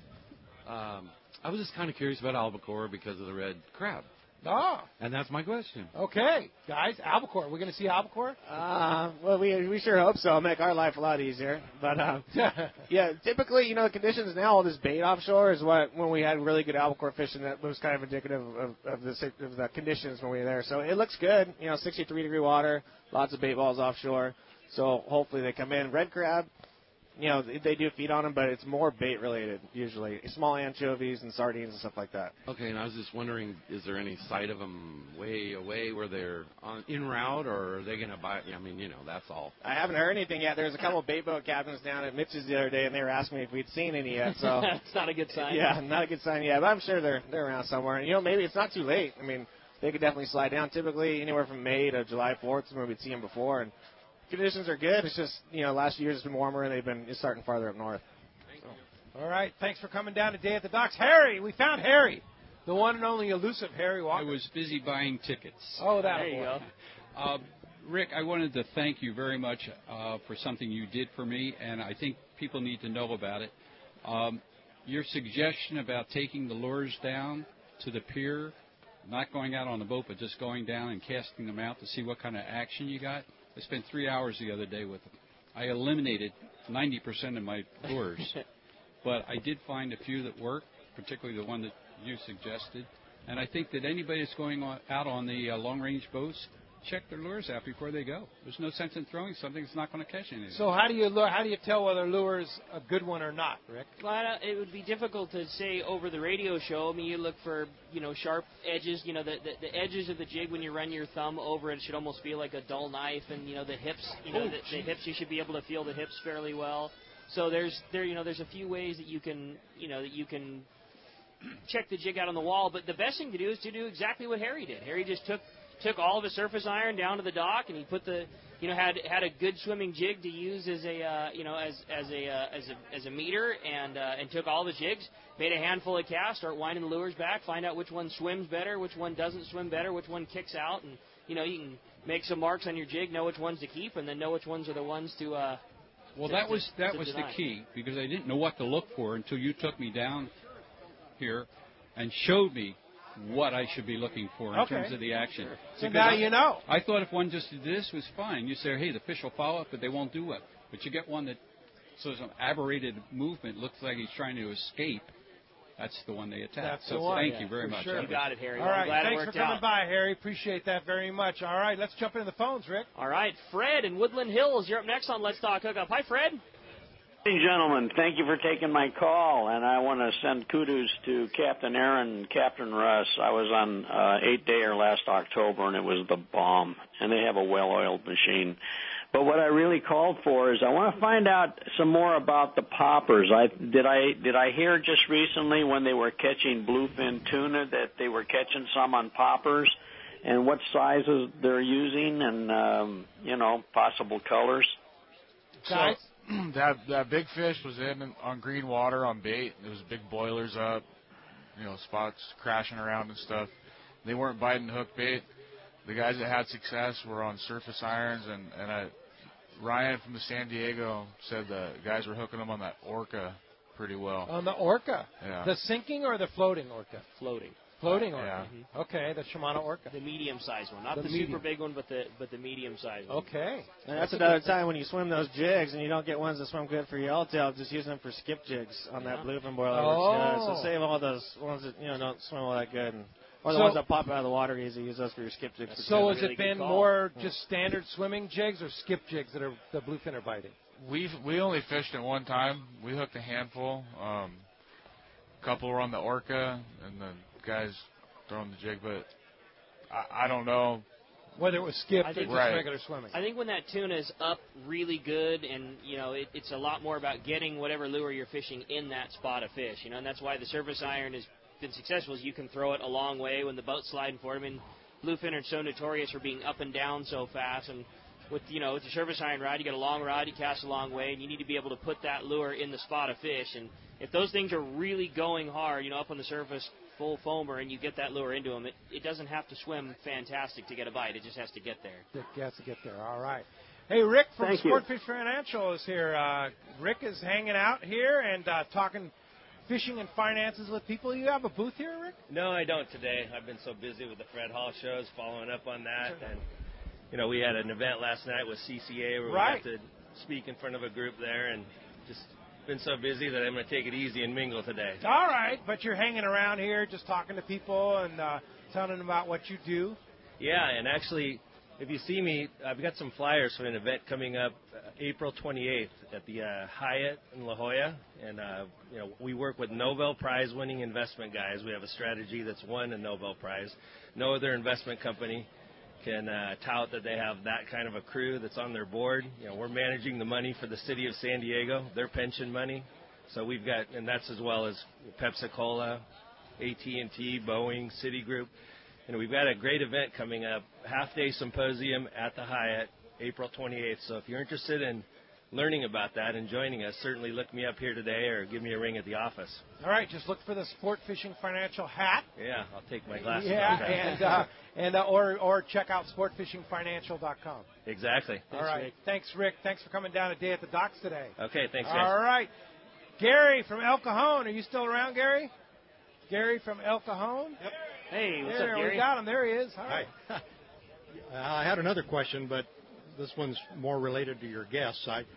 Um, I was just kind of curious about albacore because of the red crab. Oh. And that's my question. Okay. Guys, albacore. We're going to see albacore? Uh, well, we we sure hope so. It'll make our life a lot easier. But, uh, yeah, typically, you know, the conditions now, all this bait offshore is what, when we had really good albacore fishing, that was kind of indicative of, of, the, of the conditions when we were there. So it looks good. You know, sixty-three degree water, lots of bait balls offshore. So hopefully they come in. Red crab, you know, they do feed on them, but it's more bait related usually. Small anchovies and sardines and stuff like that. Okay, and I was just wondering, is there any sight of them way away where they're on, en route, or are they going to buy? I mean, you know, that's all. I haven't heard anything yet. There's a couple of bait boat captains down at Mitch's the other day, and they were asking me if we'd seen any yet. So it's not a good sign. Yeah, not a good sign yet. But I'm sure they're they're around somewhere. And you know, maybe it's not too late. I mean, they could definitely slide down. Typically, anywhere from May to July fourth is when we'd see them before, and conditions are good. It's just, you know, last year's been warmer and they've been it's starting farther up north. So. All right. Thanks for coming down today at the docks. Harry, we found Harry, the one and only elusive Harry Walker. I was busy buying tickets. Oh, that there you go. Uh, Rick, I wanted to thank you very much uh, for something you did for me, and I think people need to know about it. Um, your suggestion about taking the lures down to the pier, not going out on the boat, but just going down and casting them out to see what kind of action you got. I spent three hours the other day with them. I eliminated ninety percent of my lures, but I did find a few that worked, particularly the one that you suggested. And I think that anybody that's going on, out on the uh, long-range boats, check their lures out before they go. There's no sense in throwing something that's not going to catch anything. So how do you look, how do you tell whether a lure is a good one or not, Rick? Well, it would be difficult to say over the radio show. I mean, you look for, you know, sharp edges. You know, the, the, the edges of the jig when you run your thumb over it should almost feel like a dull knife. And, you know, the hips, you know, oh, the, the hips, you should be able to feel the hips fairly well. So there's, there, you know, there's a few ways that you can, you know, that you can check the jig out on the wall. But the best thing to do is to do exactly what Harry did. Harry just took took all of his surface iron down to the dock, and he put the, you know, had had a good swimming jig to use as a, uh, you know, as as a uh, as a as a meter, and uh, and took all the jigs, made a handful of casts, start winding the lures back, find out which one swims better, which one doesn't swim better, which one kicks out, and you know, you can make some marks on your jig, know which ones to keep, and then know which ones are the ones to. Uh, well, to, that was to, that to was deny. the key, because I didn't know what to look for until you took me down here and showed me what I should be looking for in okay. terms of the action. So because now I, you know. I thought if one just did this was fine. You say, hey, the fish will follow up, but they won't do it. But you get one that so some aberrated movement, looks like he's trying to escape. That's the one they attack. That's so the one. thank Yeah, you very much. Sure. You got it, Harry. All well, right, I'm glad thanks it for worked coming out. by, Harry. Appreciate that very much. All right, let's jump into the phones, Rick. All right, Fred in Woodland Hills, you're up next on Let's Talk Hookup. Hi, Fred. Hey, gentlemen, thank you for taking my call, and I want to send kudos to Captain Aaron and Captain Russ. I was on uh, eight-dayer last October, and it was the bomb, and they have a well-oiled machine. But what I really called for is I want to find out some more about the poppers. I did I did I hear just recently when they were catching bluefin tuna that they were catching some on poppers, and what sizes they're using, and um, you know, possible colors. So that that big fish was in on green water on bait. There was big boilers up, you know, spots crashing around and stuff. they weren't biting hook bait. The guys that had success were on surface irons, and, and I, Ryan from the San Diego said the guys were hooking them on that Orca pretty well. On the Orca? Yeah. The sinking or the floating Orca? Floating. Floating Orca. Yeah. Mm-hmm. Okay, the Shimano Orca. The medium-sized one, not The the, medium. super big one, but the but the medium-sized one. Okay. And that's another time when you swim those jigs and you don't get ones that swim good for yellowtail, just use them for skip jigs on Yeah. that bluefin boiler. Oh. Which, uh, so save all those ones that you know don't swim all that good, and, or the So- ones that pop out of the water easy. Use those for your skip jigs. So has really it been good call. more just standard swimming jigs or skip jigs that are the bluefin are biting? We we only fished it one time. We hooked a handful. Um, a couple were on the Orca, and the guys throwing the jig, but I, I don't know. Whether it was skipped I or think- just Right. regular swimming. I think when that tuna is up really good, and you know, it, it's a lot more about getting whatever lure you're fishing in that spot of fish. You know, and that's why the surface iron has been successful. Is you can throw it a long way when the boat's sliding forward. I mean, bluefin are so notorious for being up and down so fast, and with you know, with the surface iron rod, you get a long rod, you cast a long way, and you need to be able to put that lure in the spot of fish. And if those things are really going hard, you know, up on the surface, full foamer, and you get that lure into them, it, it doesn't have to swim fantastic to get a bite. It just has to get there. It has to get there. All right. Hey, Rick from Thank you. Sportfish Financial is here. Uh, Rick is hanging out here and uh, talking fishing and finances with people. You have a booth here, Rick? No, I don't today. I've been so busy with the Fred Hall shows, following up on that. And, you know, we had an event last night with C C A where Right. we got to speak in front of a group there, and just been so busy that I'm going to take it easy and mingle today. All right, but you're hanging around here just talking to people and uh, telling them about what you do. Yeah, and actually, if you see me, I've got some flyers for an event coming up uh, April twenty-eighth at the uh, Hyatt in La Jolla. And, uh, you know, we work with Nobel Prize-winning investment guys. We have a strategy that's won a Nobel Prize. No other investment company can uh, tout that they have that kind of a crew that's on their board. You know, we're managing the money for the city of San Diego, their pension money. So we've got, and that's as well as Pepsi-Cola, A T and T, Boeing, Citigroup. And we've got a great event coming up, half-day symposium at the Hyatt, April twenty-eighth. So if you're interested in learning about that and joining us, certainly look me up here today or give me a ring at the office. All right, just look for the Sport Fishing Financial hat. Yeah, I'll take my glasses Yeah, off. and uh, and uh, or or check out sport fishing financial dot com. Exactly. All right, Rick. thanks, Rick. Thanks for coming down a day at the docks today. Okay, thanks, guys. All right, Gary from El Cajon. Are you still around, Gary? Gary from El Cajon. Yep. Hey, what's there, up, Gary? We got him. There he is. All right. Hi. I had another question, but this one's more related to your guests. I,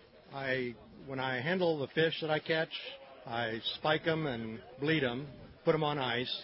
I, when I handle the fish that I catch, I spike them and bleed them, put them on ice.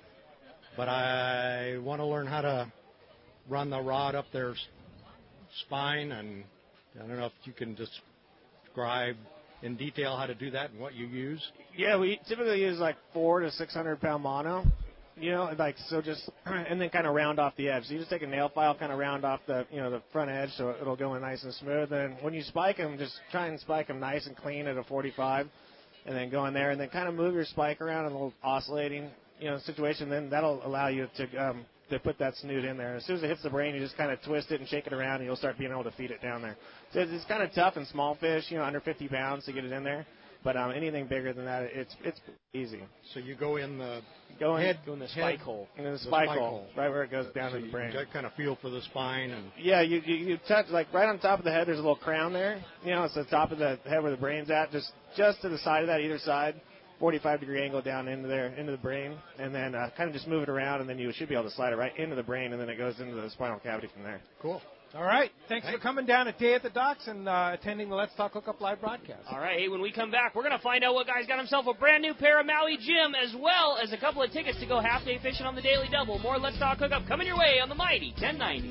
But I want to learn how to run the rod up their s- spine, and I don't know if you can describe in detail how to do that and what you use. Yeah, we typically use like four to six hundred pound mono. You know, like so just and then kind of round off the edge. So you just take a nail file, kind of round off the you know the front edge, so it'll go in nice and smooth. Then when you spike them, just try and spike them nice and clean at a forty-five, and then go in there and then kind of move your spike around in a little oscillating you know situation. Then that'll allow you to um, to put that snood in there. As soon as it hits the brain, you just kind of twist it and shake it around, and you'll start being able to feed it down there. So it's, it's kind of tough in small fish, you know, under fifty pounds to get it in there. But um, anything bigger than that, it's it's easy. So you go in the Go in, head, go in the head- spike hole. In the the spike, spike hole, hole. right where it goes down so to the you brain. can kind of feel for the spine and Yeah, you, you you touch like right on top of the head. There's a little crown there. You know, it's the top of the head where the brain's at. Just just to the side of that, either side, forty-five degree angle down into there, into the brain, and then uh, kind of just move it around, and then you should be able to slide it right into the brain, and then it goes into the spinal cavity from there. Cool. All right. Thanks for coming down a day at the docks and uh, attending the Let's Talk Hookup live broadcast. All right, hey, when we come back, we're going to find out what guy's got himself a brand new pair of Maui Jim, as well as a couple of tickets to go half-day fishing on the Daily Double. More Let's Talk Hookup coming your way on the mighty ten ninety.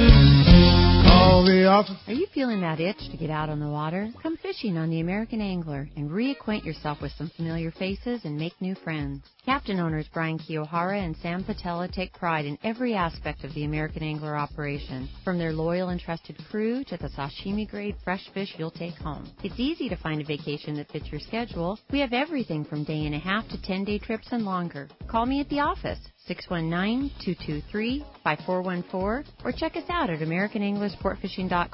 Are you feeling that itch to get out on the water? Come fishing on the American Angler and reacquaint yourself with some familiar faces and make new friends. Captain owners Brian Kiyohara and Sam Patella take pride in every aspect of the American Angler operation, from their loyal and trusted crew to the sashimi-grade fresh fish you'll take home. It's easy to find a vacation that fits your schedule. We have everything from day and a half to ten-day trips and longer. Call me at the office, six one nine, two two three, five four one four, or check us out at American Angler Sport Fishing dot com.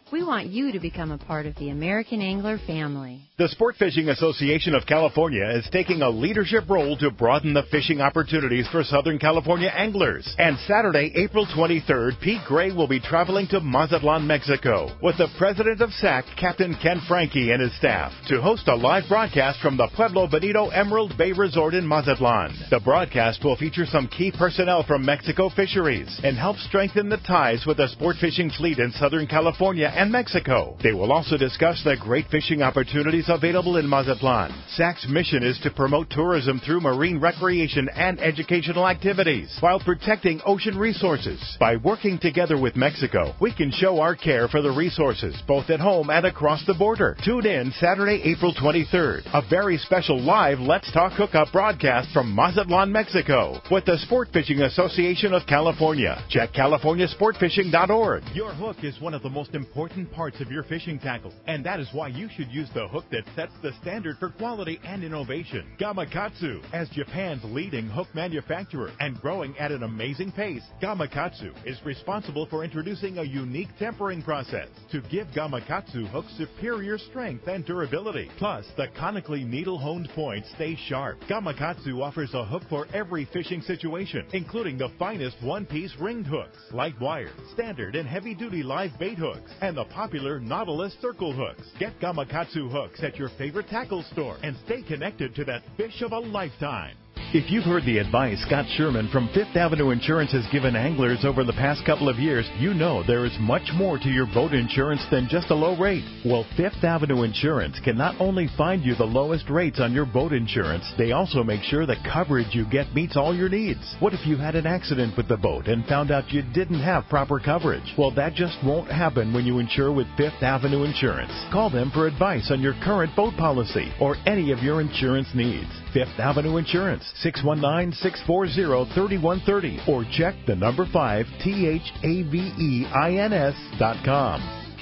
We want you to become a part of the American Angler family. The Sport Fishing Association of California is taking a leadership role to broaden the fishing opportunities for Southern California anglers. And Saturday, April twenty-third, Pete Gray will be traveling to Mazatlan, Mexico, with the president of S A C, Captain Ken Franke, and his staff, to host a live broadcast from the Pueblo Bonito Emerald Bay Resort in Mazatlan. The broadcast will feature some key personnel from Mexico Fisheries and help strengthen the ties with the sport fishing fleet in Southern California and Mexico. They will also discuss the great fishing opportunities available in Mazatlan. S A C's mission is to promote tourism through marine recreation and educational activities while protecting ocean resources. By working together with Mexico, we can show our care for the resources both at home and across the border. Tune in Saturday, April twenty-third, a very special live Let's Talk Hookup broadcast from Mazatlan, Mexico, with the Sport Fishing Association of California. Check california sport fishing dot org. Your hook is one of the most important parts of your fishing tackle, and that is why you should use the hook that sets the standard for quality and innovation. Gamakatsu, as Japan's leading hook manufacturer and growing at an amazing pace, Gamakatsu is responsible for introducing a unique tempering process to give Gamakatsu hooks superior strength and durability. Plus, the conically needle-honed points stay sharp. Gamakatsu offers a hook for every fishing situation, including the finest one-piece ringed hooks, light wire, standard and heavy-duty live bait hooks, and the popular Nautilus circle hooks. Get Gamakatsu hooks at your favorite tackle store and stay connected to that fish of a lifetime. If you've heard the advice Scott Sherman from Fifth Avenue Insurance has given anglers over the past couple of years, you know there is much more to your boat insurance than just a low rate. Well, Fifth Avenue Insurance can not only find you the lowest rates on your boat insurance, they also make sure the coverage you get meets all your needs. What if you had an accident with the boat and found out you didn't have proper coverage? Well, that just won't happen when you insure with Fifth Avenue Insurance. Call them for advice on your current boat policy or any of your insurance needs. Fifth Avenue Insurance, six one nine, six four zero, three one three zero, or check the number five, T H A V E I N S dot com.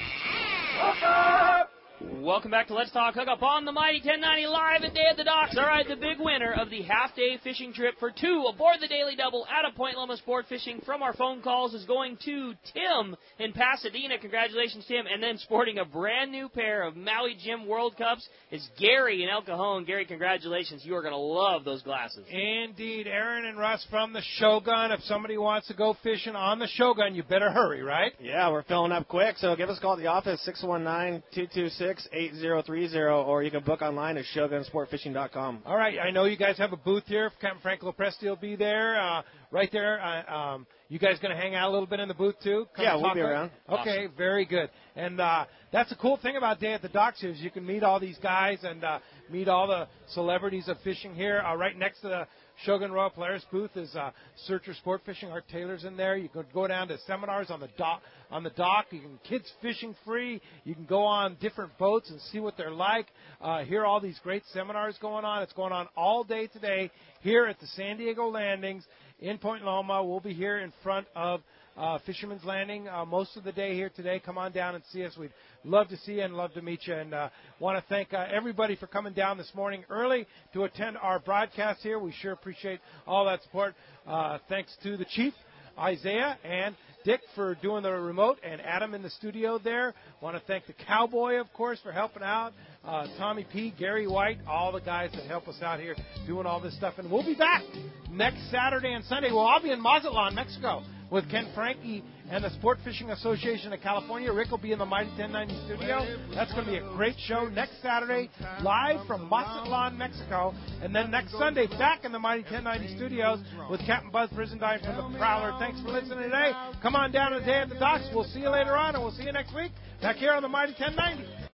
Welcome back to Let's Talk Hookup on the Mighty ten ninety live at Day at the Docks. All right, the big winner of the half-day fishing trip for two aboard the Daily Double out of Point Loma Sport Fishing from our phone calls is going to Tim in Pasadena. Congratulations, Tim. And then sporting a brand-new pair of Maui Jim World Cups is Gary in El Cajon. Gary, congratulations. You are going to love those glasses. Indeed. Aaron and Russ from the Shogun. If somebody wants to go fishing on the Shogun, you better hurry, right? Yeah, we're filling up quick, so give us a call at the office, six one nine, two two six, eight zero three zero, or you can book online at shogun sport fishing dot com. All right, I know you guys have a booth here. Captain Frank Lopresti will be there, uh, right there. Uh, um, you guys going to hang out a little bit in the booth, too? Come yeah, we'll be around. Okay, awesome. Very good. And uh, that's a cool thing about Day at the Docks is you can meet all these guys and uh, meet all the celebrities of fishing here. Uh, right next to the Shogun Royal Polaris booth is uh, Searcher Sport Fishing. Art Taylor's in there. You can go down to seminars on the dock. On the dock, you can kids fishing free. You can go on different boats and see what they're like. Uh, hear all these great seminars going on. It's going on all day today here at the San Diego Landings in Point Loma. We'll be here in front of uh, Fisherman's Landing uh, most of the day here today. Come on down and see us. We'd love to see you and love to meet you. And uh, want to thank uh, everybody for coming down this morning early to attend our broadcast here. We sure appreciate all that support. Uh, thanks to the Chief, Isaiah, and Dick for doing the remote, and Adam in the studio there. Want to thank the Cowboy, of course, for helping out. Uh, Tommy P., Gary White, all the guys that help us out here doing all this stuff. And we'll be back next Saturday and Sunday. Well, I'll be in Mazatlan, Mexico, with Ken Franke and the Sport Fishing Association of California. Rick will be in the Mighty ten ninety studio. That's going to be a great show next Saturday, live from Mazatlan, Mexico. And then next Sunday, back in the Mighty ten ninety studios with Captain Buzz Brizendine from the Prowler. Thanks for listening today. Come on down to Day at the Docks. We'll see you later on, and we'll see you next week back here on the Mighty ten ninety.